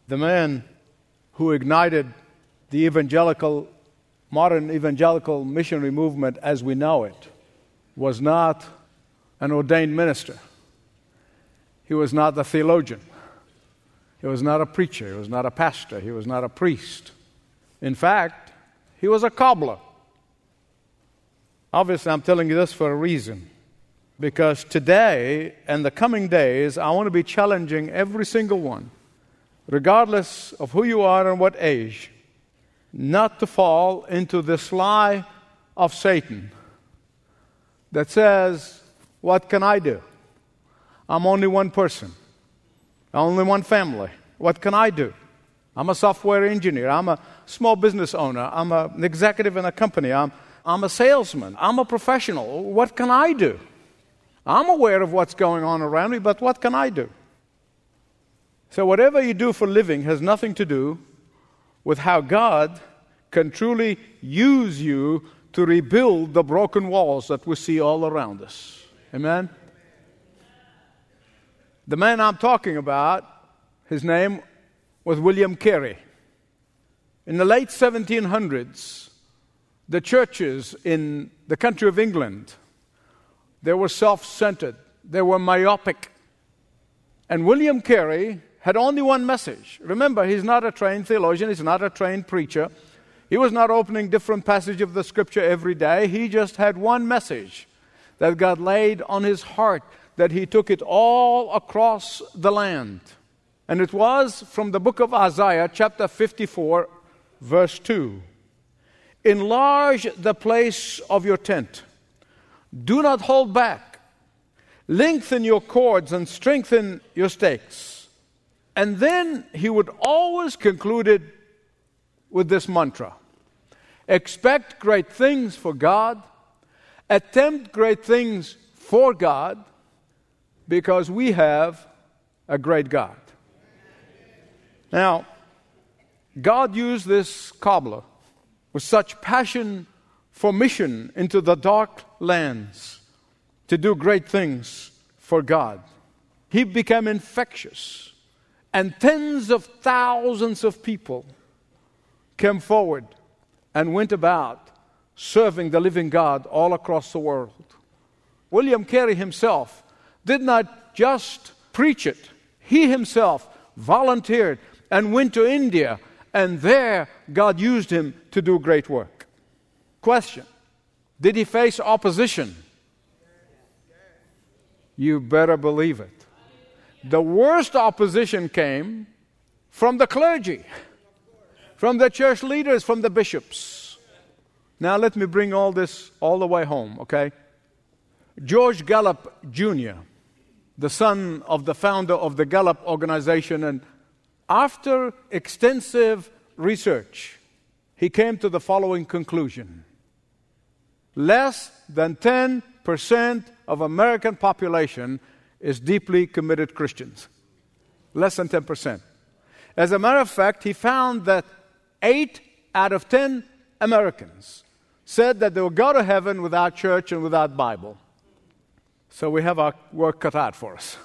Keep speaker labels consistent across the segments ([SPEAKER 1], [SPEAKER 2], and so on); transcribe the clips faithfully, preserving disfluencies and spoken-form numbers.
[SPEAKER 1] The man who ignited the evangelical, modern evangelical missionary movement as we know it was not an ordained minister. He was not a theologian. He was not a preacher. He was not a pastor. He was not a priest. In fact, he was a cobbler. Obviously, I'm telling you this for a reason. Because today and the coming days, I want to be challenging every single one, regardless of who you are and what age, not to fall into this lie of Satan that says, what can I do? I'm only one person. Only one family. What can I do? I'm a software engineer. I'm a small business owner. I'm a, an executive in a company. I'm, I'm a salesman. I'm a professional. What can I do? I'm aware of what's going on around me, but what can I do? So whatever you do for a living has nothing to do with how God can truly use you to rebuild the broken walls that we see all around us. Amen? The man I'm talking about, his name was William Carey. In the late seventeen hundreds, the churches in the country of England, they were self-centered. They were myopic. And William Carey had only one message. Remember, he's not a trained theologian. He's not a trained preacher. He was not opening different passages of the Scripture every day. He just had one message that God laid on his heart, that he took it all across the land. And it was from the book of Isaiah, chapter fifty-four, verse two. Enlarge the place of your tent. Do not hold back. Lengthen your cords and strengthen your stakes. And then he would always conclude it with this mantra. Expect great things for God. Attempt great things for God, because we have a great God. Now, God used this cobbler with such passion for mission into the dark lands to do great things for God. He became infectious, and tens of thousands of people came forward and went about serving the living God all across the world. William Carey himself did not just preach it. He himself volunteered and went to India, and there God used him to do great work. Question: did he face opposition? You better believe it. The worst opposition came from the clergy, from the church leaders, from the bishops. Now let me bring all this all the way home, okay? George Gallup Junior, the son of the founder of the Gallup organization, and after extensive research, he came to the following conclusion. Less than ten percent of American population is deeply committed Christians. Less than ten percent. As a matter of fact, he found that eight out of ten Americans said that they will go to heaven without church and without Bible. So we have our work cut out for us.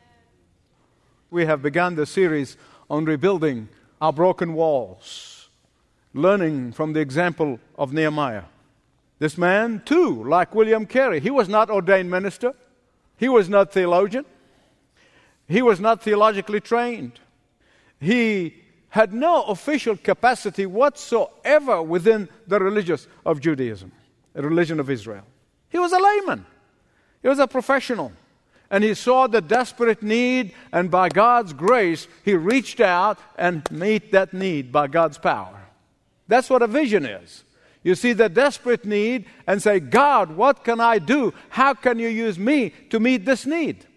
[SPEAKER 1] We have begun the series on rebuilding our broken walls, learning from the example of Nehemiah. This man, too, like William Carey, he was not ordained minister. He was not theologian. He was not theologically trained. He had no official capacity whatsoever within the religious of Judaism, the religion of Israel. He was a layman. He was a professional. And he saw the desperate need, and by God's grace, he reached out and met that need by God's power. That's what a vision is. You see the desperate need and say, God, what can I do? How can you use me to meet this need?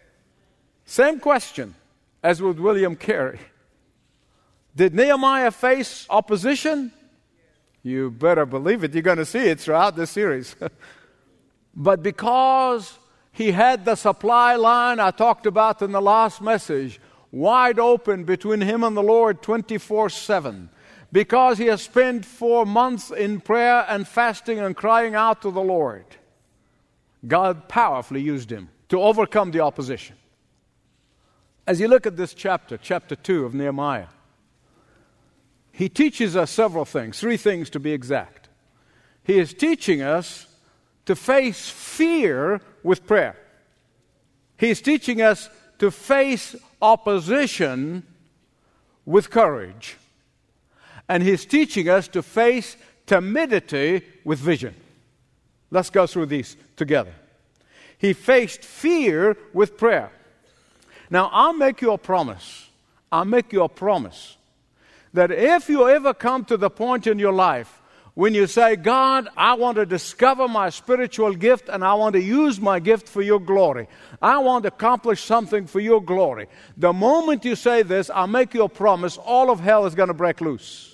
[SPEAKER 1] Same question as with William Carey. Did Nehemiah face opposition? You better believe it. You're going to see it throughout this series. But because he had the supply line I talked about in the last message wide open between him and the Lord twenty-four seven, because he has spent four months in prayer and fasting and crying out to the Lord, God powerfully used him to overcome the opposition. As you look at this chapter, chapter two of Nehemiah, He teaches us several things, three things to be exact. He is teaching us to face fear with prayer. He is teaching us to face opposition with courage. And He's teaching us to face timidity with vision. Let's go through these together. He faced fear with prayer. Now, I'll make you a promise. I'll make you a promise that if you ever come to the point in your life when you say, God, I want to discover my spiritual gift and I want to use my gift for your glory. I want to accomplish something for your glory. The moment you say this, I'll make you a promise, all of hell is going to break loose.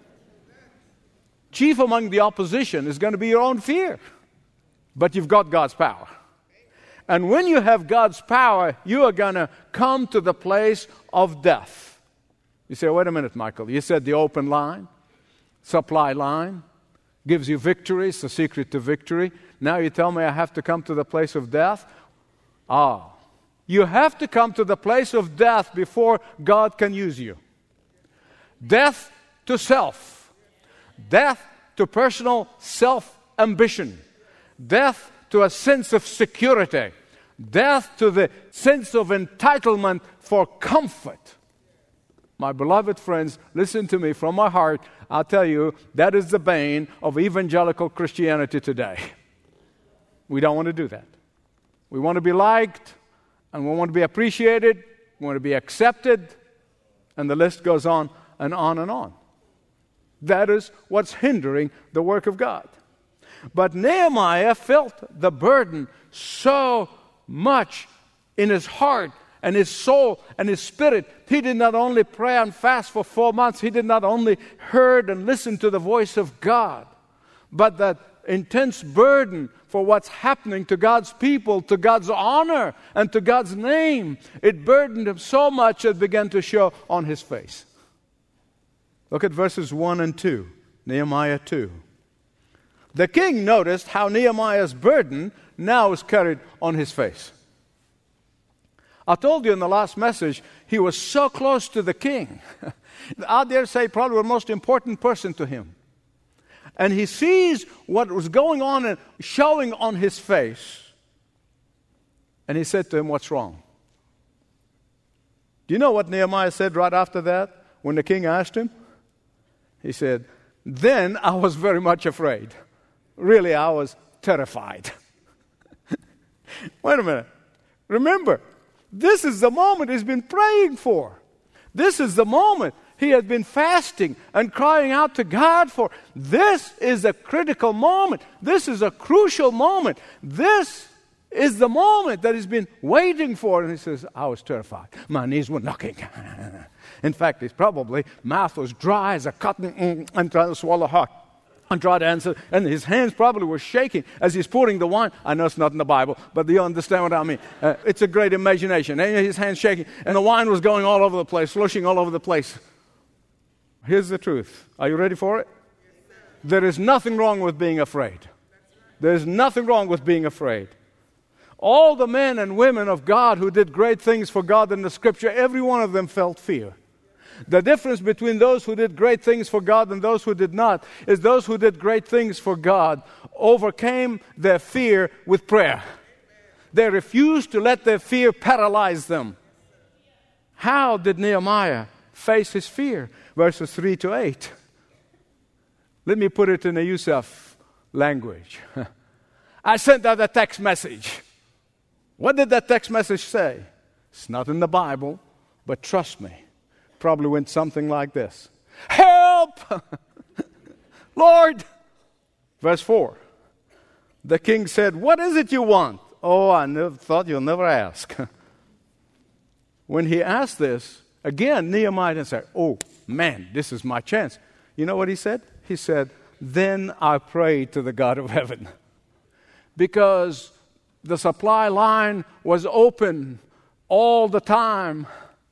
[SPEAKER 1] Chief among the opposition is going to be your own fear. But you've got God's power. And when you have God's power, you are going to come to the place of death. You say, wait a minute, Michael. You said the open line, supply line, gives you victory. It's the secret to victory. Now you tell me I have to come to the place of death? Ah, you have to come to the place of death before God can use you. Death to self. Death to personal self-ambition. Death to a sense of security. Death to the sense of entitlement for comfort. My beloved friends, listen to me from my heart. I'll tell you, that is the bane of evangelical Christianity today. We don't want to do that. We want to be liked, and we want to be appreciated, we want to be accepted, and the list goes on and on and on. That is what's hindering the work of God. But Nehemiah felt the burden so much in his heart and his soul and his spirit. He did not only pray and fast for four months. He did not only heard and listen to the voice of God, but that intense burden for what's happening to God's people, to God's honor, and to God's name. It burdened him so much it began to show on his face. Look at verses one and two, Nehemiah two. The king noticed how Nehemiah's burden now is carried on his face. I told you in the last message, he was so close to the king. I dare say probably the most important person to him. And he sees what was going on and showing on his face. And he said to him, what's wrong? Do you know what Nehemiah said right after that when the king asked him? He said, then I was very much afraid. Really, I was terrified. Wait a minute. Remember, this is the moment he's been praying for. This is the moment he had been fasting and crying out to God for. This is a critical moment. This is a crucial moment. This is the moment that he's been waiting for. And he says, I was terrified. My knees were knocking. In fact, his probably mouth was dry as a cotton and trying to swallow hard. And try to answer, and his hands probably were shaking as he's pouring the wine. I know it's not in the Bible, but you understand what I mean. Uh, it's a great imagination. And his hands shaking, and the wine was going all over the place, sloshing all over the place. Here's the truth. Are you ready for it? There is nothing wrong with being afraid. There's nothing wrong with being afraid. All the men and women of God who did great things for God in the Scripture, every one of them felt fear. The difference between those who did great things for God and those who did not is those who did great things for God overcame their fear with prayer. They refused to let their fear paralyze them. How did Nehemiah face his fear? Verses three to eight. Let me put it in a Yusuf language. I sent out a text message. What did that text message say? It's not in the Bible, but trust me. Probably went something like this. Help! Lord! Verse four. The king said, what is it you want? Oh, I never thought you'll never ask. When he asked this, again, Nehemiah said, oh, man, this is my chance. You know what he said? He said, then I prayed to the God of heaven. Because the supply line was open all the time.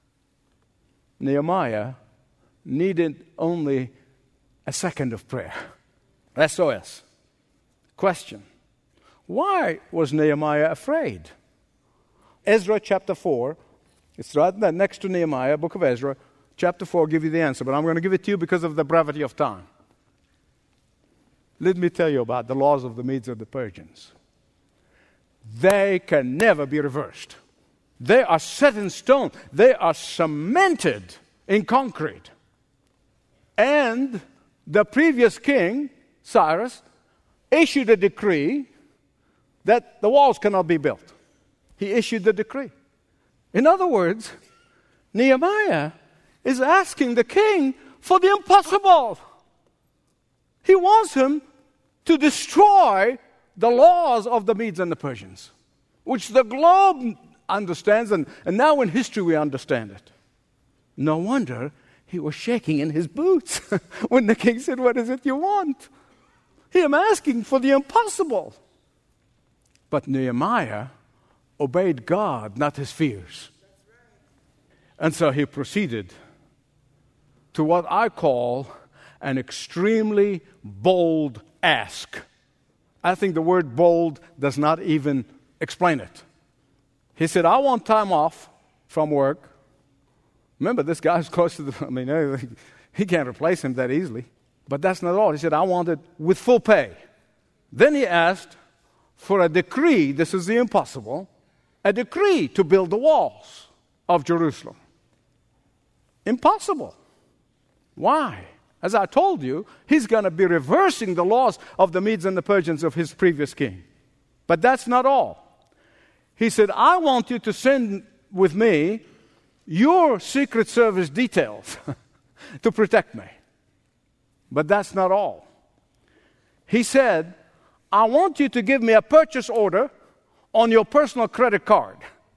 [SPEAKER 1] Nehemiah needed only a second of prayer. S O S. Question. Why was Nehemiah afraid? Ezra chapter four, it's right there next to Nehemiah, book of Ezra, chapter four give you the answer, but I'm going to give it to you because of the brevity of time. Let me tell you about the laws of the Medes and the Persians. They can never be reversed. They are set in stone. They are cemented in concrete. And the previous king, Cyrus, issued a decree that the walls cannot be built. He issued the decree. In other words, Nehemiah is asking the king for the impossible. He wants him to destroy the laws of the Medes and the Persians, which the globe understands, and, and now in history we understand it. No wonder he was shaking in his boots when the king said, "What is it you want?" He am asking for the impossible. But Nehemiah obeyed God, not his fears. And so he proceeded to what I call an extremely bold ask. I think the word bold does not even explain it. He said, "I want time off from work." Remember, this guy's close to the, I mean, he can't replace him that easily. But that's not all. He said, "I want it with full pay." Then he asked for a decree, this is the impossible, a decree to build the walls of Jerusalem. Impossible. Why? As I told you, he's going to be reversing the laws of the Medes and the Persians of his previous king. But that's not all. He said, "I want you to send with me your Secret Service details to protect me." But that's not all. He said, "I want you to give me a purchase order on your personal credit card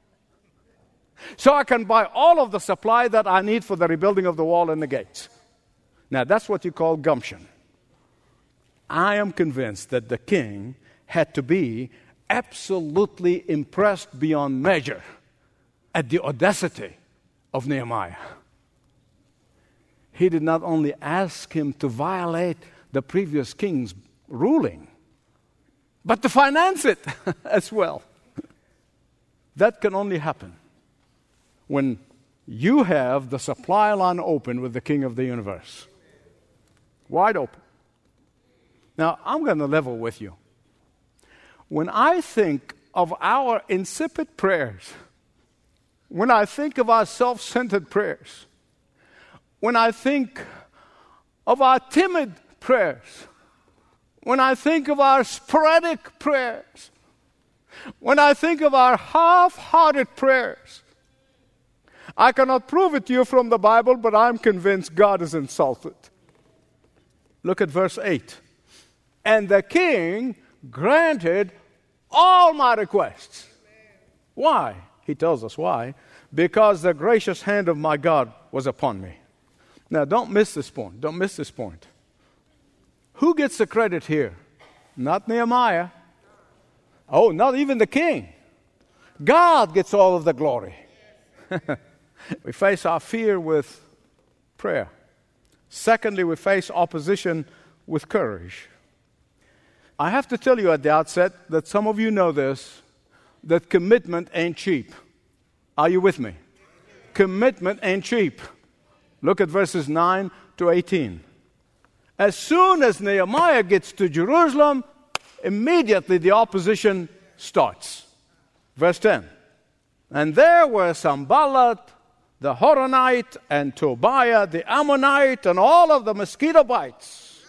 [SPEAKER 1] so I can buy all of the supply that I need for the rebuilding of the wall and the gates." Now, that's what you call gumption. I am convinced that the king had to be absolutely impressed beyond measure at the audacity of Nehemiah. He did not only ask him to violate the previous king's ruling, but to finance it as well. That can only happen when you have the supply line open with the King of the universe. Wide open. Now, I'm going to level with you. When I think of our insipid prayers, when I think of our self-centered prayers, when I think of our timid prayers, when I think of our sporadic prayers, when I think of our half-hearted prayers, I cannot prove it to you from the Bible, but I'm convinced God is insulted. Look at verse eight. "And the king granted all my requests." Why? He tells us why. "Because the gracious hand of my God was upon me." Now, don't miss this point. Don't miss this point. Who gets the credit here? Not Nehemiah. Oh, not even the king. God gets all of the glory. We face our fear with prayer. Secondly, we face opposition with courage. I have to tell you at the outset that some of you know this, that commitment ain't cheap. Are you with me? Commitment ain't cheap. Look at verses nine to eighteen. As soon as Nehemiah gets to Jerusalem, immediately the opposition starts. Verse ten. "And there were Sanballat, the Horonite, and Tobiah, the Ammonite, and all of the mosquito bites."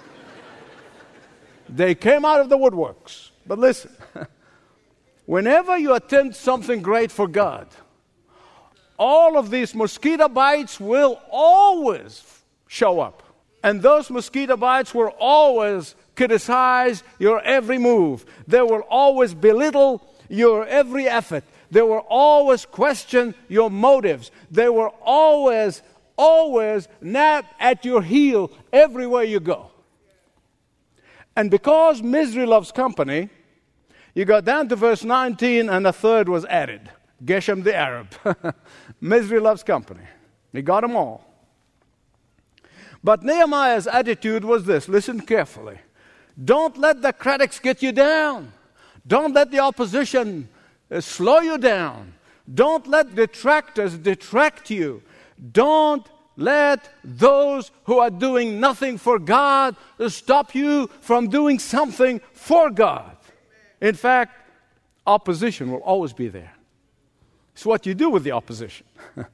[SPEAKER 1] They came out of the woodworks. But listen, whenever you attempt something great for God, all of these mosquito bites will always show up. And those mosquito bites will always criticize your every move. They will always belittle your every effort. They will always question your motives. They will always, always nap at your heel everywhere you go. And because misery loves company, you got down to verse nineteen and a third was added. Geshem the Arab. Misery loves company. He got them all. But Nehemiah's attitude was this. Listen carefully. Don't let the critics get you down. Don't let the opposition uh, slow you down. Don't let detractors detract you. Don't let those who are doing nothing for God stop you from doing something for God. In fact, opposition will always be there. It's what you do with the opposition.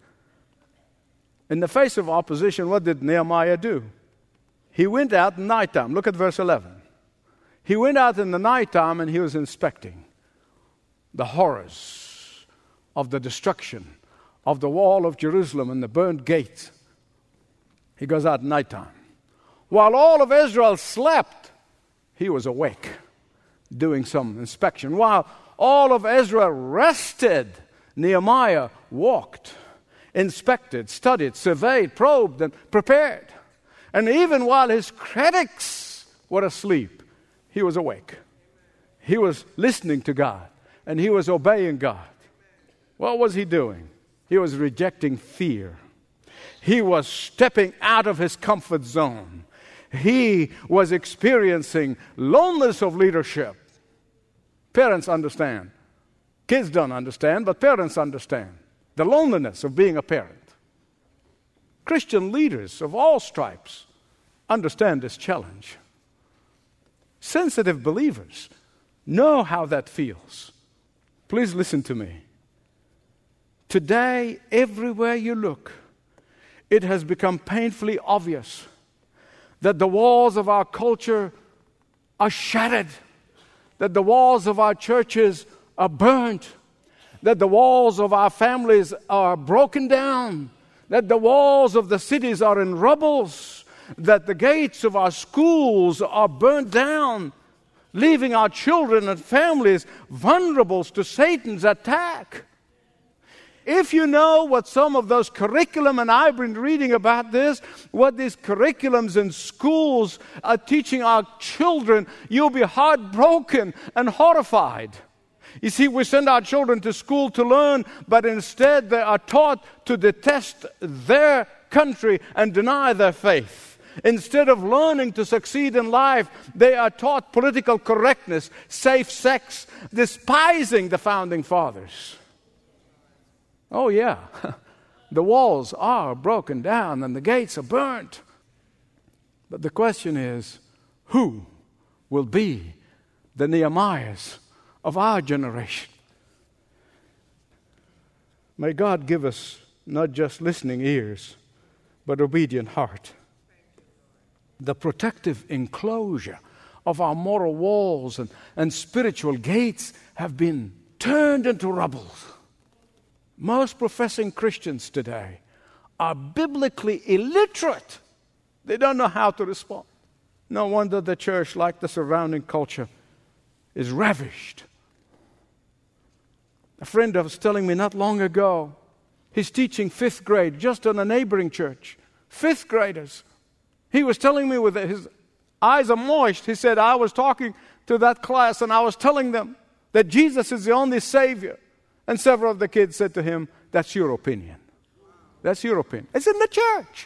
[SPEAKER 1] In the face of opposition, what did Nehemiah do? He went out in nighttime. Look at verse eleven. He went out in the nighttime and he was inspecting the horrors of the destruction of the wall of Jerusalem and the burned gates. He goes out at nighttime. While all of Israel slept, he was awake, doing some inspection. While all of Israel rested, Nehemiah walked, inspected, studied, surveyed, probed, and prepared. And even while his critics were asleep, he was awake. He was listening to God, and he was obeying God. What was he doing? He was rejecting fear. He was stepping out of his comfort zone. He was experiencing loneliness of leadership. Parents understand. Kids don't understand, but parents understand the loneliness of being a parent. Christian leaders of all stripes understand this challenge. Sensitive believers know how that feels. Please listen to me. Today, everywhere you look, it has become painfully obvious that the walls of our culture are shattered, that the walls of our churches are burnt, that the walls of our families are broken down, that the walls of the cities are in rubbles, that the gates of our schools are burnt down, leaving our children and families vulnerable to Satan's attack. If you know what some of those curriculum, and I've been reading about this, what these curriculums in schools are teaching our children, you'll be heartbroken and horrified. You see, we send our children to school to learn, but instead they are taught to detest their country and deny their faith. Instead of learning to succeed in life, they are taught political correctness, safe sex, despising the founding fathers. Oh yeah, the walls are broken down and the gates are burnt. But the question is, who will be the Nehemiahs of our generation? May God give us not just listening ears, but obedient heart. The protective enclosure of our moral walls and, and spiritual gates have been turned into rubble. Most professing Christians today are biblically illiterate. They don't know how to respond. No wonder the church, like the surrounding culture, is ravished. A friend was telling me not long ago, he's teaching fifth grade just in a neighboring church. Fifth graders. He was telling me with his eyes are moist. He said, I was talking to that class and I was telling them that Jesus is the only Savior. And several of the kids said to him, that's your opinion. That's your opinion. It's in the church.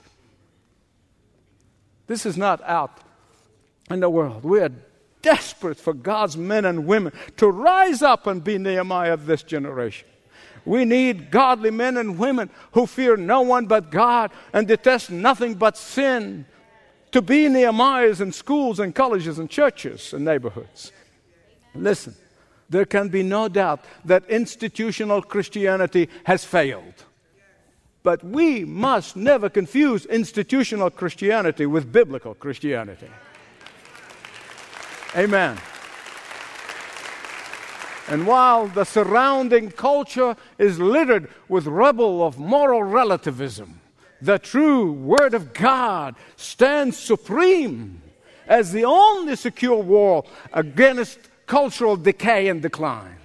[SPEAKER 1] This is not out in the world. We are desperate for God's men and women to rise up and be Nehemiah of this generation. We need godly men and women who fear no one but God and detest nothing but sin, to be Nehemiahs in schools and colleges and churches and neighborhoods. Listen, there can be no doubt that institutional Christianity has failed. But we must never confuse institutional Christianity with biblical Christianity. Amen. And while the surrounding culture is littered with rubble of moral relativism, the true Word of God stands supreme as the only secure wall against cultural decay and decline.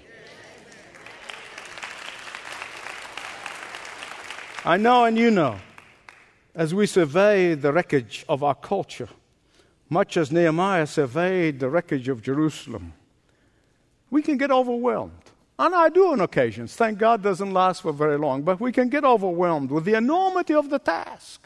[SPEAKER 1] I know and you know, as we survey the wreckage of our culture, much as Nehemiah surveyed the wreckage of Jerusalem, we can get overwhelmed. And I do on occasions. Thank God doesn't last for very long. But we can get overwhelmed with the enormity of the task.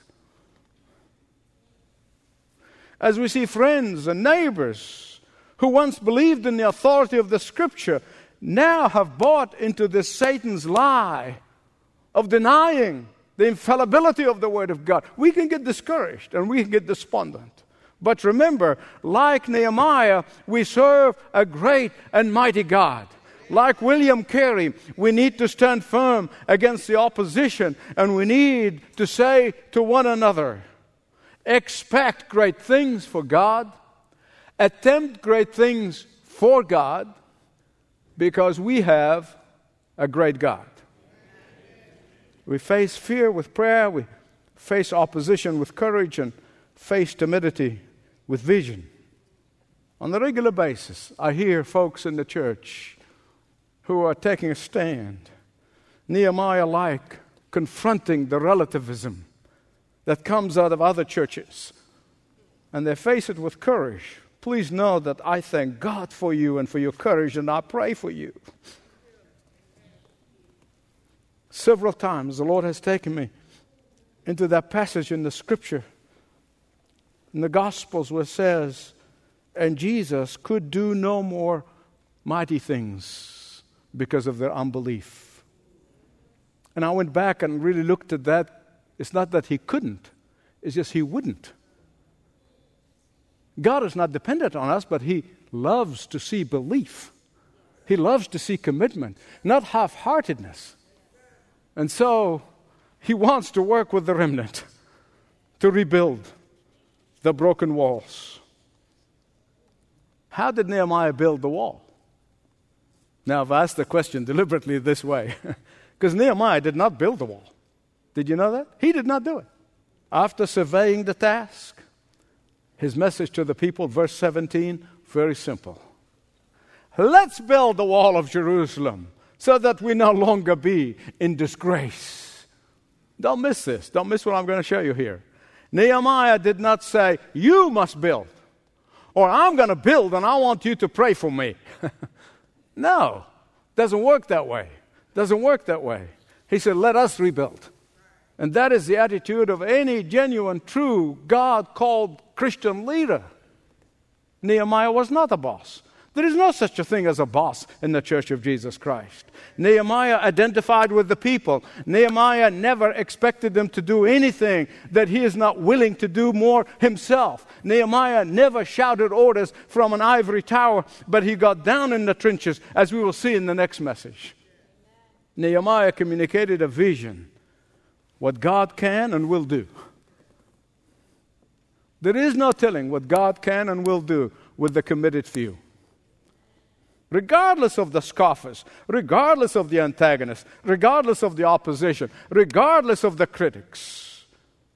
[SPEAKER 1] As we see friends and neighbors who once believed in the authority of the Scripture now have bought into this Satan's lie of denying the infallibility of the Word of God, we can get discouraged and we can get despondent. But remember, like Nehemiah, we serve a great and mighty God. Like William Carey, we need to stand firm against the opposition, and we need to say to one another, expect great things for God, attempt great things for God, because we have a great God. We face fear with prayer, we face opposition with courage, and face timidity with vision. On a regular basis, I hear folks in the church who are taking a stand, Nehemiah-like, confronting the relativism that comes out of other churches. And they face it with courage. Please know that I thank God for you and for your courage, and I pray for you. Several times the Lord has taken me into that passage in the Scripture, in the Gospels, where it says, and Jesus could do no more mighty things because of their unbelief. And I went back and really looked at that. It's not that he couldn't, it's just he wouldn't. God is not dependent on us, but he loves to see belief. He loves to see commitment, not half-heartedness. And so he wants to work with the remnant to rebuild the broken walls. How did Nehemiah build the wall? Now, I've asked the question deliberately this way, because Nehemiah did not build the wall. Did you know that? He did not do it. After surveying the task, his message to the people, verse seventeen, very simple. Let's build the wall of Jerusalem so that we no longer be in disgrace. Don't miss this. Don't miss what I'm going to show you here. Nehemiah did not say, you must build, or I'm going to build and I want you to pray for me. No, doesn't work that way. Doesn't work that way. He said, let us rebuild. And that is the attitude of any genuine, true, God-called Christian leader. Nehemiah was not a boss. There is no such a thing as a boss in the Church of Jesus Christ. Nehemiah identified with the people. Nehemiah never expected them to do anything that he is not willing to do more himself. Nehemiah never shouted orders from an ivory tower, but he got down in the trenches, as we will see in the next message. Nehemiah communicated a vision, what God can and will do. There is no telling what God can and will do with the committed few. Regardless of the scoffers, regardless of the antagonists, regardless of the opposition, regardless of the critics.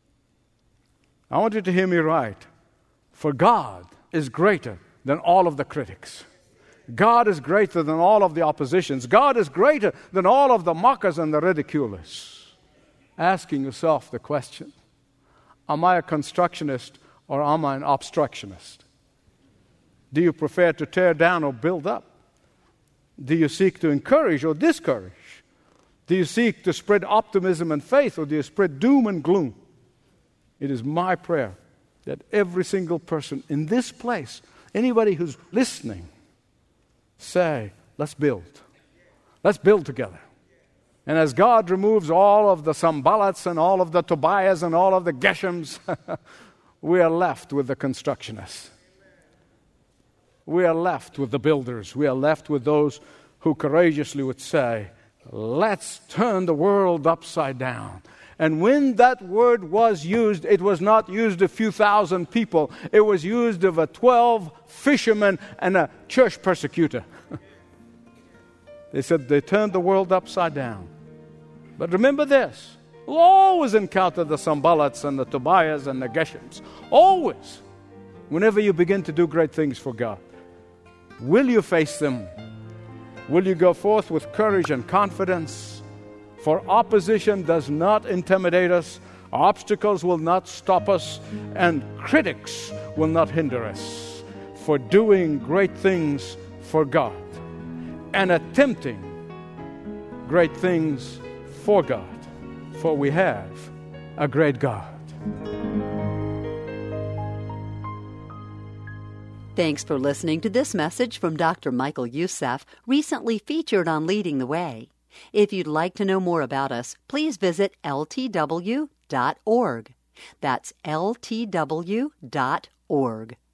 [SPEAKER 1] I want you to hear me right. For God is greater than all of the critics. God is greater than all of the oppositions. God is greater than all of the mockers and the ridiculers. Asking yourself the question, am I a constructionist or am I an obstructionist? Do you prefer to tear down or build up? Do you seek to encourage or discourage? Do you seek to spread optimism and faith, or do you spread doom and gloom? It is my prayer that every single person in this place, anybody who's listening, say, let's build. Let's build together. And as God removes all of the Sanballats and all of the Tobiahs and all of the Geshems, we are left with the constructionists. We are left with the builders. We are left with those who courageously would say, let's turn the world upside down. And when that word was used, it was not used of a few thousand people. It was used of a twelve fishermen and a church persecutor. They said they turned the world upside down. But remember this, we'll always encounter the Sanballats and the Tobiahs and the Geshems. Always. Whenever you begin to do great things for God. Will you face them? Will you go forth with courage and confidence? For opposition does not intimidate us, obstacles will not stop us, and critics will not hinder us for doing great things for God and attempting great things for God. For we have a great God.
[SPEAKER 2] Thanks for listening to this message from Doctor Michael Youssef, recently featured on Leading the Way. If you'd like to know more about us, please visit L T W dot org. That's L T W dot org.